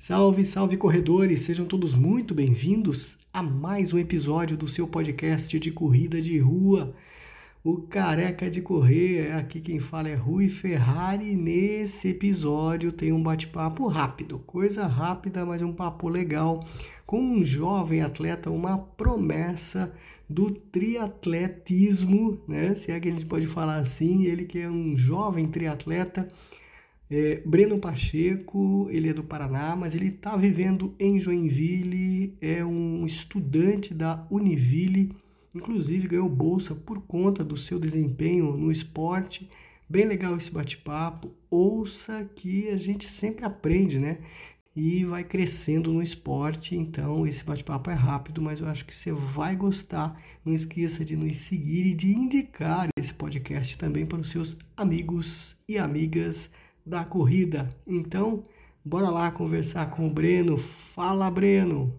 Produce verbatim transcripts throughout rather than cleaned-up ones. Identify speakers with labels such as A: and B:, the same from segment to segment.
A: Salve, salve corredores! Sejam todos muito bem-vindos a mais um episódio do seu podcast de corrida de rua. O Careca de Correr, aqui quem fala é Rui Ferrari. E nesse episódio tem um bate-papo rápido, coisa rápida, mas um papo legal, com um jovem atleta, uma promessa do triatletismo, né? Se é que a gente pode falar assim, ele que é um jovem triatleta. É, Breno Pacheco, ele é do Paraná, mas ele está vivendo em Joinville, é um estudante da Univille, inclusive ganhou bolsa por conta do seu desempenho no esporte. Bem legal esse bate-papo, ouça que a gente sempre aprende, né? E vai crescendo no esporte, então esse bate-papo é rápido, mas eu acho que você vai gostar. Não esqueça de nos seguir e de indicar esse podcast também para os seus amigos e amigas da corrida. Então, bora lá conversar com o Breno. Fala, Breno!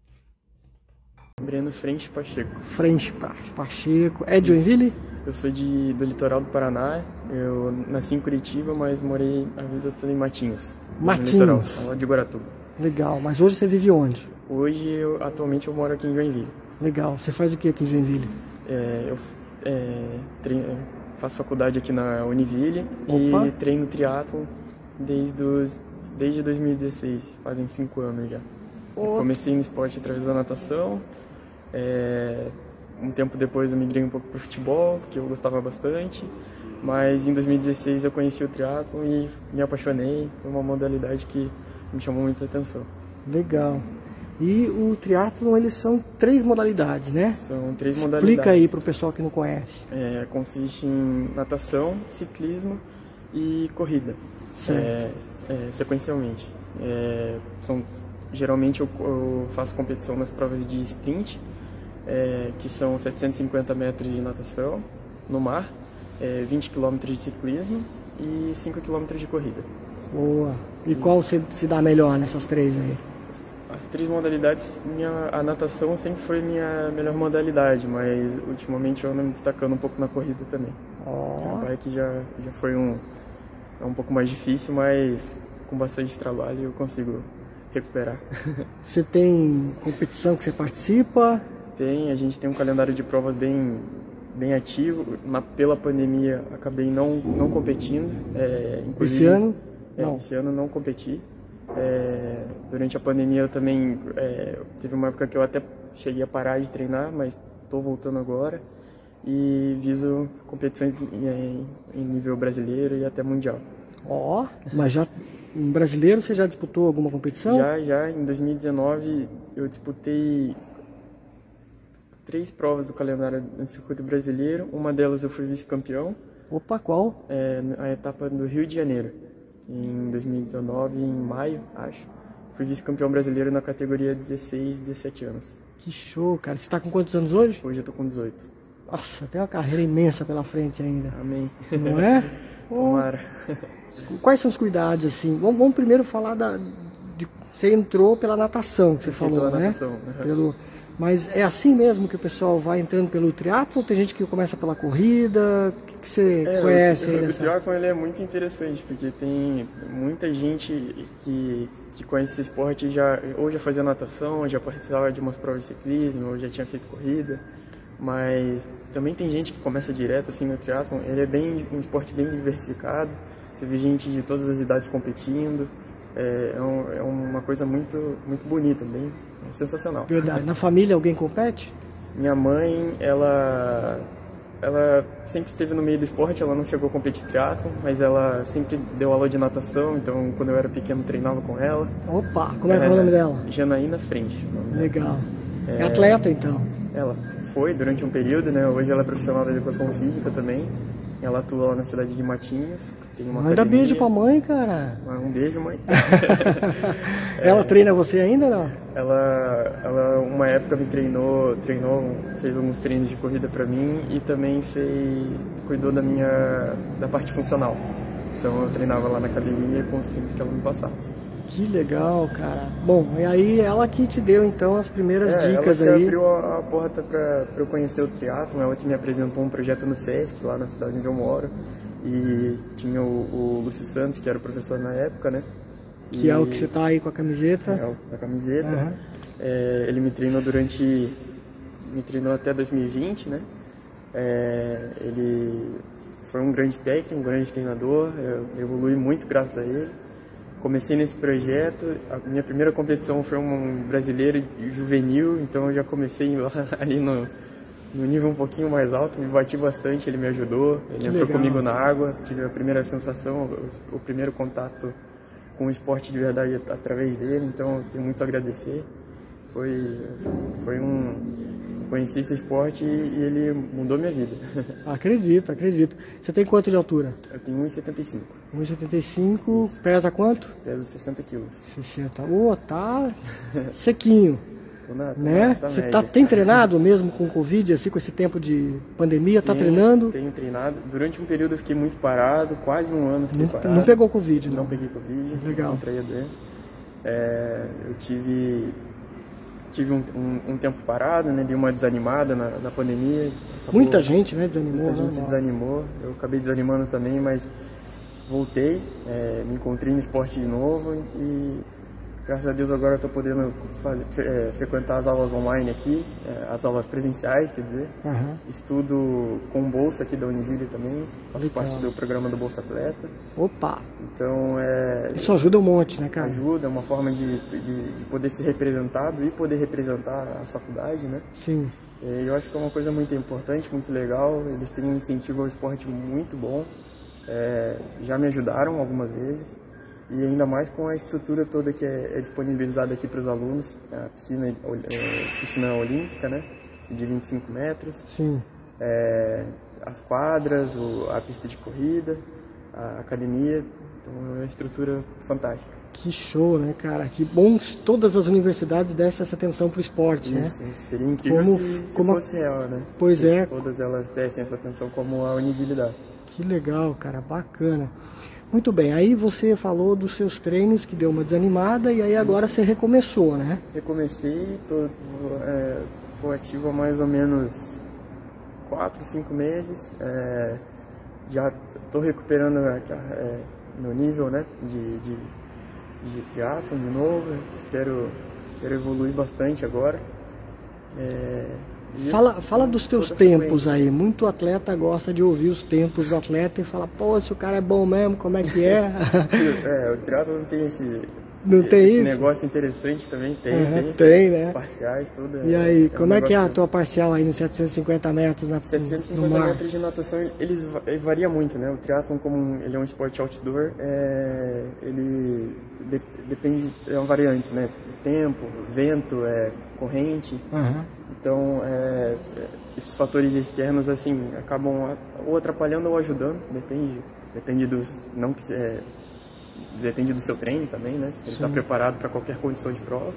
B: Breno Frente Pacheco.
A: Frente Pacheco. É de Joinville?
B: Eu sou de, do litoral do Paraná. Eu nasci em Curitiba, mas morei a vida toda em Matinhos.
A: Matinhos?
B: No litoral, lá de Guaratuba.
A: Legal. Mas hoje você vive onde?
B: Hoje, eu, atualmente, eu moro aqui em Joinville.
A: Legal. Você faz o que aqui em Joinville?
B: É, eu é, treino, faço faculdade aqui na Univille.
A: Opa.
B: E treino triatlo desde, os, desde dois mil e dezesseis. Fazem cinco anos já. Comecei no esporte através da natação. É, um tempo depois eu migrei um pouco para o futebol, que eu gostava bastante, mas em dois mil e dezesseis eu conheci o triatlo e me apaixonei. Foi uma modalidade que me chamou muita atenção.
A: Legal. E o triatlo, eles são três modalidades, né?
B: São três modalidades.
A: Explica aí para o pessoal que não conhece.
B: É, consiste em natação, ciclismo e corrida, é, é, sequencialmente. É, são, geralmente eu, eu faço competição nas provas de sprint, É, que são setecentos e cinquenta metros de natação no mar, é, vinte quilômetros de ciclismo e cinco quilômetros de corrida.
A: Boa. E, e qual se, se dá melhor nessas três aí?
B: As três modalidades, minha, a natação sempre foi minha melhor modalidade, mas ultimamente eu ando me destacando um pouco na corrida também.
A: Oh.
B: A bike já, já foi um, é um pouco mais difícil, mas com bastante trabalho eu consigo recuperar.
A: Você tem competição que você participa?
B: Tem, a gente tem um calendário de provas bem, bem ativo. Na, pela pandemia, acabei não, não competindo. É,
A: esse ano?
B: É,
A: não.
B: Esse ano não competi. É, durante a pandemia eu também, é, teve uma época que eu até cheguei a parar de treinar, mas estou voltando agora. E viso competições em, em nível brasileiro e até mundial.
A: Ó, oh, mas já em brasileiro você já disputou alguma competição?
B: Já, já. Em dois mil e dezenove eu disputei três provas do calendário do circuito brasileiro. Uma delas eu fui vice-campeão.
A: Opa, qual?
B: É, a etapa do Rio de Janeiro, em dois mil e dezenove, em maio, acho. Fui vice-campeão brasileiro na categoria dezesseis, dezessete anos.
A: Que show, cara. Você tá com quantos anos hoje?
B: Hoje eu tô com dezoito.
A: Nossa, tem uma carreira imensa pela frente ainda.
B: Amém.
A: Não é?
B: Tomara.
A: Quais são os cuidados, assim? Vamos, vamos primeiro falar da... De, você entrou pela natação, que você falou,
B: pela
A: né?
B: Natação, uhum.
A: Pelo... Mas é assim mesmo que o pessoal vai entrando pelo triatlo? Ou tem gente que começa pela corrida? O que, que você
B: é,
A: conhece?
B: O,
A: aí
B: o,
A: dessa...
B: o triatlo ele é muito interessante, porque tem muita gente que, que conhece esse esporte já, ou já fazia natação, ou já participava de umas provas de ciclismo, ou já tinha feito corrida. Mas também tem gente que começa direto assim no triatlo. Ele é bem, um esporte bem diversificado. Você vê gente de todas as idades competindo. É, é, um, é uma coisa muito, muito bonita, bem sensacional.
A: Verdade. Na família alguém compete?
B: Minha mãe, ela, ela sempre esteve no meio do esporte, ela não chegou a competir triatlo, mas ela sempre deu aula de natação, então quando eu era pequeno treinava com ela.
A: Opa, como é, é o nome dela?
B: Janaína Frente.
A: Legal. É, é atleta então?
B: Ela foi durante um período, né? Hoje ela é profissional da educação física também. Ela atua lá na cidade de Matinhos. Tem uma
A: Manda
B: academia.
A: beijo pra mãe, cara.
B: Um beijo, mãe.
A: Ela é, treina você ainda, não?
B: Ela, ela, uma época me treinou, treinou, fez alguns treinos de corrida pra mim e também fez, cuidou da minha, da parte funcional. Então eu treinava lá na academia com os treinos que ela me passava.
A: Que legal, cara. Bom, e aí ela que te deu então as primeiras
B: é,
A: dicas
B: ela que
A: aí.
B: abriu a, a porta pra, pra eu conhecer o triatlo, ela que me apresentou um projeto no Sesc, lá na cidade onde eu moro. E tinha o, o Lúcio Santos, que era o professor na época, né?
A: Que e... é o que você tá aí com a camiseta.
B: É o da camiseta.
A: Uhum.
B: É, ele me treinou durante... Me treinou até dois mil e vinte, né? É, ele foi um grande técnico, um grande treinador. Eu evolui muito graças a ele. Comecei nesse projeto, a minha primeira competição foi um brasileiro juvenil, então eu já comecei lá, ali no, no nível um pouquinho mais alto, me bati bastante, ele me ajudou, ele
A: que
B: entrou
A: legal.
B: comigo na água, tive a primeira sensação, o, o primeiro contato com o esporte de verdade através dele, então eu tenho muito a agradecer. Foi, foi um... Conheci esse esporte e ele mudou minha vida.
A: Acredito, acredito. Você tem quanto de altura?
B: Eu tenho um e setenta e cinco.
A: um e setenta e cinco, pesa quanto?
B: Peso sessenta quilos.
A: sessenta. Ô, oh, tá sequinho.
B: Tô na, tô
A: né?
B: na, tá
A: Você tá, tem treinado mesmo com Covid, assim, com esse tempo de pandemia? Tá
B: tenho,
A: treinando?
B: Tenho treinado. Durante um período eu fiquei muito parado, quase um ano fiquei
A: não,
B: parado.
A: Não pegou Covid, não?
B: Não peguei Covid.
A: Legal.
B: Não contraí a doença. É, eu tive... Tive um, um, um tempo parado, né? Dei uma desanimada na, na pandemia. Acabou,
A: muita gente, né? Desanimou.
B: Muita
A: né?
B: gente desanimou. Eu acabei desanimando também, mas voltei, é, me encontrei no esporte de novo e graças a Deus agora eu estou podendo fazer, é, frequentar as aulas online aqui, é, as aulas presenciais, quer dizer.
A: Uhum.
B: Estudo com bolsa aqui da Univille também, faço
A: Legal.
B: parte do programa do Bolsa Atleta.
A: Opa!
B: Então, é...
A: Isso ajuda um monte, né, cara?
B: Ajuda, é uma forma de, de, de poder ser representado e poder representar a faculdade, né?
A: Sim.
B: É, eu acho que é uma coisa muito importante, muito legal, eles têm um incentivo ao esporte muito bom, é, já me ajudaram algumas vezes. E ainda mais com a estrutura toda que é, é disponibilizada aqui para os alunos, a piscina, é, piscina olímpica, né, de vinte e cinco metros,
A: Sim.
B: É, as quadras, o, a pista de corrida, a academia, então é uma estrutura fantástica.
A: Que show, né, cara? Que bom que todas as universidades dessem essa atenção para o esporte,
B: Isso,
A: né?
B: Isso, seria incrível
A: como,
B: se, se
A: como
B: fosse real, né?
A: Pois
B: se
A: é.
B: Todas elas dessem essa atenção como a Univille dá.
A: Que legal, cara, bacana. Muito bem, aí você falou dos seus treinos que deu uma desanimada e aí agora Isso. Você recomeçou, né?
B: Recomecei, tô, é, tô ativo há mais ou menos quatro, cinco meses, é, já tô recuperando é, meu nível, né, de, de, de triatlon de novo, espero, espero evoluir bastante agora. É,
A: Fala, fala dos teus tempos aí, muito atleta gosta de ouvir os tempos do atleta e fala, pô, se o cara é bom mesmo, como é que é?
B: É, o triatlo não tem esse,
A: não tem
B: esse
A: isso?
B: negócio interessante também, tem,
A: uhum,
B: tem,
A: tem, né?
B: Parciais, tudo.
A: E aí,
B: é,
A: como
B: é, um
A: é que é a
B: negócio...
A: tua parcial aí nos setecentos e cinquenta metros na,
B: setecentos e
A: no
B: cinquenta
A: mar?
B: metros de natação, eles ele varia muito, né? O triatlon, como ele é um esporte outdoor, é, ele de, depende, é uma variante, né? Tempo, vento, é, corrente.
A: Uhum.
B: Então, é, esses fatores externos, assim, acabam ou atrapalhando ou ajudando, depende, depende do, não que é, depende do seu treino também, né? Se ele está preparado para qualquer condição de prova.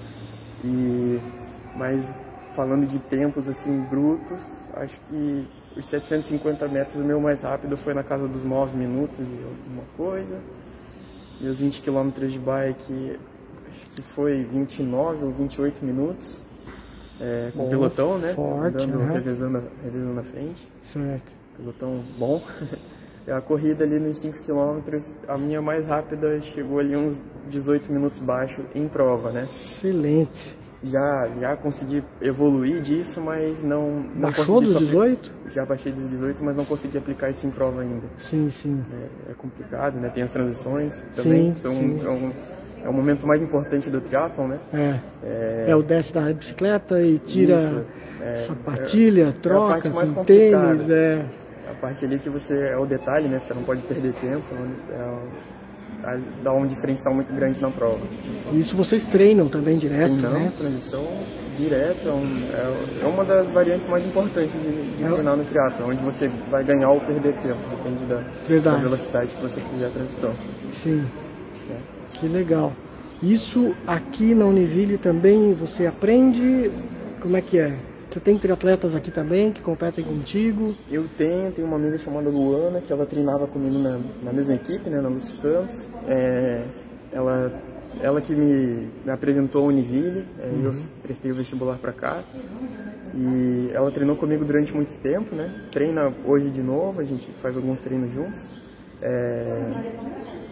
B: E, mas falando de tempos assim brutos, acho que os setecentos e cinquenta metros, o meu mais rápido foi na casa dos nove minutos e alguma coisa. E os vinte quilômetros de bike, acho que foi vinte e nove ou vinte e oito minutos. É, com o pelotão, né?
A: Forte,
B: Andando,
A: né?
B: revezando, revezando na frente.
A: Certo.
B: Pelotão bom. A corrida ali nos cinco quilômetros, a minha mais rápida chegou ali uns dezoito minutos baixo em prova, né?
A: Excelente.
B: Já, já consegui evoluir disso, mas não... não
A: Baixou dos dezoito?
B: Já baixei dos dezoito, mas não consegui aplicar isso em prova ainda.
A: Sim, sim.
B: É, é complicado, né? Tem as transições também,
A: sim,
B: são
A: sim.
B: É um, É o momento mais importante do triatlon, né?
A: É.
B: É,
A: é o desce da bicicleta e tira
B: isso, é,
A: sapatilha,
B: é,
A: troca,
B: é a parte mais
A: com
B: complicada.
A: tênis, é.
B: A parte ali que você é o detalhe, né? Você não pode perder tempo, é, é, dá um diferencial muito grande na prova.
A: Isso vocês treinam também direto,
B: Sim, não,
A: né?
B: transição direto é, um, é, é uma das variantes mais importantes de, de é. treinar no triatlon, onde você vai ganhar ou perder tempo, depende da, da velocidade que você fizer a transição.
A: Sim. Que legal. Isso aqui na Univille também você aprende? Como é que é? Você tem triatletas aqui também que competem contigo?
B: Eu tenho, tenho uma amiga chamada Luana, que ela treinava comigo na, na mesma equipe, né, na Lúcio Santos. É, ela, ela que me, me apresentou a Univille, é, uhum. Eu prestei o vestibular para cá. E ela treinou comigo durante muito tempo, né? Treina hoje de novo, a gente faz alguns treinos juntos. É,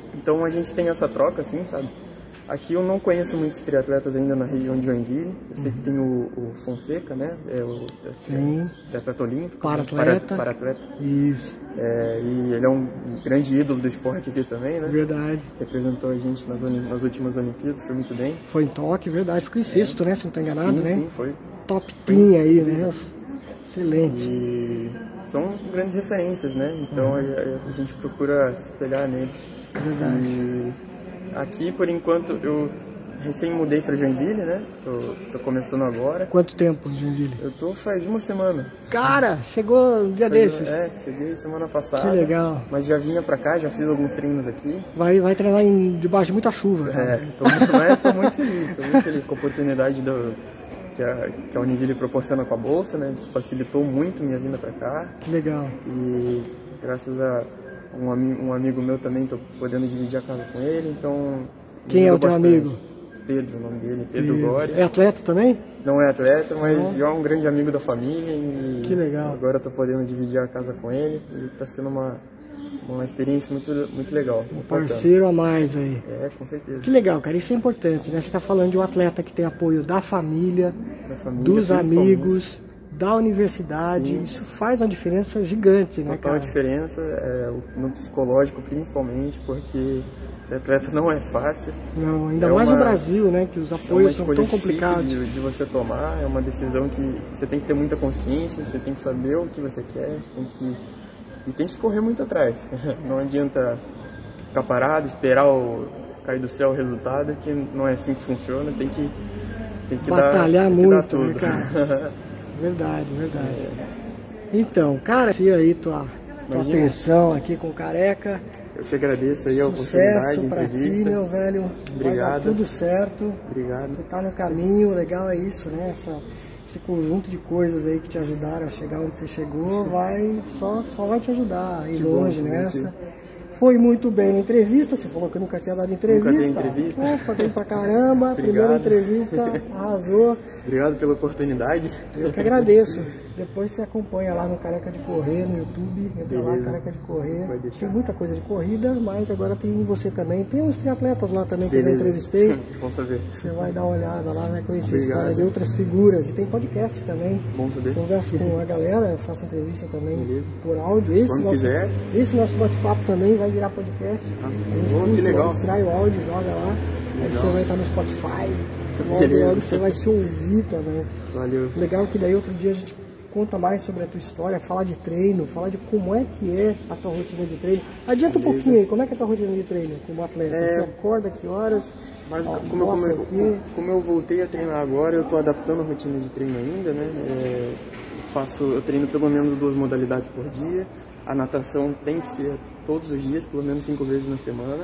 B: Então a gente tem essa troca, assim, sabe? Aqui eu não conheço muitos triatletas ainda na região de Joinville. Eu sei que tem o, o Fonseca, né? É o
A: Sim.
B: triatleta olímpico.
A: Para-atleta.
B: Para, para-atleta.
A: Isso.
B: É, e ele é um grande ídolo do esporte aqui também, né?
A: Verdade.
B: Representou a gente nas, nas últimas Olimpíadas, foi muito bem.
A: Foi em Tóquio, verdade. Ficou em sexto, é. né? Se não estou enganado,
B: sim,
A: né?
B: Sim, foi.
A: Top team aí, né? Excelente.
B: E são grandes referências, né? Então uhum. a, a gente procura se espelhar neles.
A: Verdade.
B: E aqui, por enquanto, eu recém mudei para Joinville, né? Tô, tô começando agora.
A: Quanto tempo em Joinville?
B: Eu tô faz uma semana.
A: Cara, chegou um dia
B: Faz,
A: desses.
B: É, cheguei semana passada.
A: Que legal.
B: Mas já vinha para cá, já fiz alguns treinos aqui.
A: Vai, vai treinar em, debaixo de muita chuva. Cara.
B: É, tô, mas tô muito feliz, tô muito feliz com a oportunidade do, que, a, que a Univille proporciona com a bolsa, né? Isso facilitou muito minha vinda para cá.
A: Que legal.
B: E graças a um, um amigo meu também, tô podendo dividir a casa com ele, então...
A: Quem é o teu
B: bastante.
A: amigo?
B: Pedro, o nome dele, Pedro Gória.
A: É atleta também?
B: Não é atleta, mas
A: Não.
B: é um grande amigo da família e
A: que legal.
B: Agora eu tô podendo dividir a casa com ele e tá sendo uma, uma experiência muito, muito legal.
A: Um parceiro a mais aí.
B: É, com certeza.
A: Que legal, cara, isso é importante, né? Você tá falando de um atleta que tem apoio da família,
B: da família
A: dos amigos, da universidade.
B: Sim.
A: Isso faz uma diferença gigante, né,
B: Total
A: cara?
B: diferença é, no psicológico principalmente, porque ser atleta não é fácil.
A: Não, ainda
B: é
A: mais
B: uma,
A: no Brasil, né, que os apoios
B: é
A: são tão complicados.
B: De, de você tomar, é uma decisão que você tem que ter muita consciência, você tem que saber o que você quer, tem que, e tem que correr muito atrás. Não adianta ficar parado, esperar o, cair do céu o resultado, que não é assim que funciona, tem que, tem que
A: batalhar
B: dar, tem
A: muito,
B: que dar tudo.
A: Né, cara? Verdade, verdade. É. Então, cara, se aí tua, tua atenção aqui com o Careca.
B: Eu que agradeço aí a oportunidade.
A: Sucesso pra ti, meu velho.
B: Obrigado.
A: Vai dar tudo certo.
B: Obrigado.
A: Tu tá no caminho, legal é isso, né? Essa, esse conjunto de coisas aí que te ajudaram a chegar onde você chegou, vai, só, só vai te ajudar a ir que longe bom, nessa. Foi muito bem na entrevista, você falou que nunca tinha dado entrevista.
B: Nunca dei entrevista.
A: Pô, foi bem pra caramba, primeira entrevista, arrasou.
B: Obrigado pela oportunidade.
A: Eu que agradeço. Depois você acompanha lá no Careca de Correr, no YouTube, entra Beleza. lá, Careca de Correr. Tem muita coisa de corrida, mas agora tem você também. Tem uns triatletas lá também que Beleza. eu já entrevistei.
B: Bom saber.
A: Você vai dar uma olhada lá, vai conhecer
B: Obrigado.
A: a história de outras figuras. E tem podcast também.
B: Bom saber.
A: Converso com a galera, faço entrevista também
B: Beleza.
A: por áudio. Esse
B: Quando
A: nosso,
B: quiser.
A: Esse nosso bate-papo também vai virar podcast.
B: Ah,
A: a gente
B: bom,
A: puxa,
B: que legal.
A: extrai o áudio, joga lá. Aí você vai estar no Spotify. Logo, logo você vai se ouvir também.
B: Valeu.
A: Legal que daí outro dia a gente conta mais sobre a tua história, fala de treino, fala de como é que é a tua rotina de treino. Adianta Beleza. um pouquinho aí, como é que é a tua rotina de treino como atleta? É... Você acorda, que horas?
B: Mas ó, como, como, eu, como eu voltei a treinar agora, eu estou adaptando a rotina de treino ainda, né? É, faço, eu treino pelo menos duas modalidades por dia. A natação tem que ser todos os dias, pelo menos cinco vezes na semana.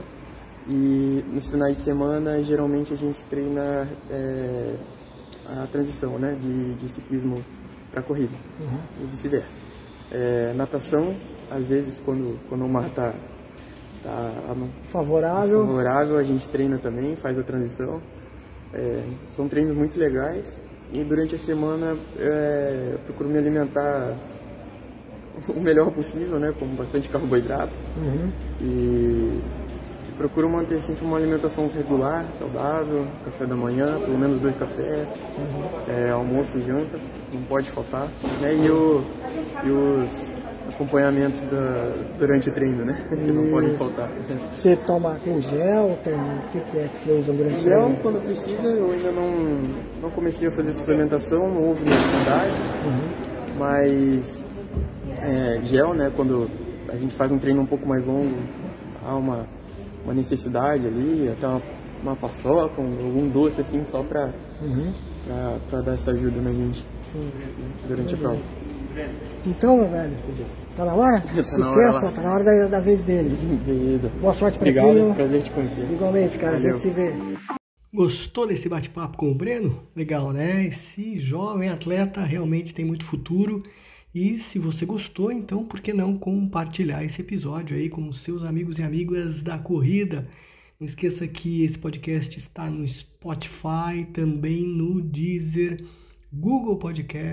B: E nos finais de semana, geralmente a gente treina é, a transição, né, de, de ciclismo para corrida, uhum. e vice-versa. É, natação, às vezes, quando, quando o mar está tá,
A: favorável.
B: favorável, a gente treina também, faz a transição. É, são treinos muito legais e durante a semana é, eu procuro me alimentar o melhor possível, né, com bastante carboidrato. Uhum. E procuro manter sempre uma alimentação regular, saudável, café da manhã, pelo menos dois cafés, uhum. é, almoço e janta, não pode faltar. Né? E, o, e os acompanhamentos da, durante o treino, né? Que não podem faltar.
A: Você toma, tem gel, tem, o que, que é que você usa durante o
B: gel,
A: treino?
B: Quando precisa, eu ainda não, não comecei a fazer suplementação, não houve necessidade, uhum. mas é, gel, né? Quando a gente faz um treino um pouco mais longo, há uma uma necessidade ali, até uma, uma paçoca, um, algum doce assim, só pra, uhum. pra, pra dar essa ajuda na gente. Sim. Durante a prova.
A: Então, meu velho, tá na hora?
B: Tá
A: Sucesso,
B: na hora,
A: tá na hora da, da vez dele.
B: Beleza.
A: Boa sorte pra
B: Obrigado,
A: ti.
B: Prazer te conhecer.
A: Igualmente, cara,
B: Valeu.
A: a gente se vê.
C: Gostou desse bate-papo com o Breno? Legal, né? Esse jovem atleta realmente tem muito futuro. E se você gostou, então por que não compartilhar esse episódio aí com os seus amigos e amigas da corrida? Não esqueça que esse podcast está no Spotify, também no Deezer, Google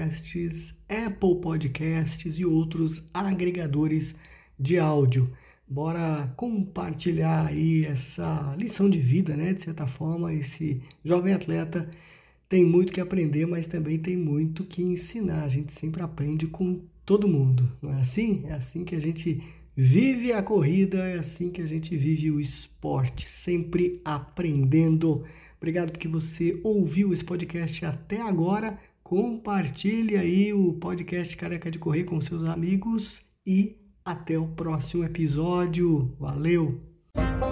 C: Podcasts, Apple Podcasts e outros agregadores de áudio.
A: Bora compartilhar aí essa lição de vida, né? De certa forma, esse jovem atleta tem muito que aprender, mas também tem muito que ensinar. A gente sempre aprende com todo mundo, não é assim? É assim que a gente vive a corrida, é assim que a gente vive o esporte, sempre aprendendo. Obrigado porque você ouviu esse podcast até agora. Compartilhe aí o podcast Careca de Correr com seus amigos e até o próximo episódio. Valeu!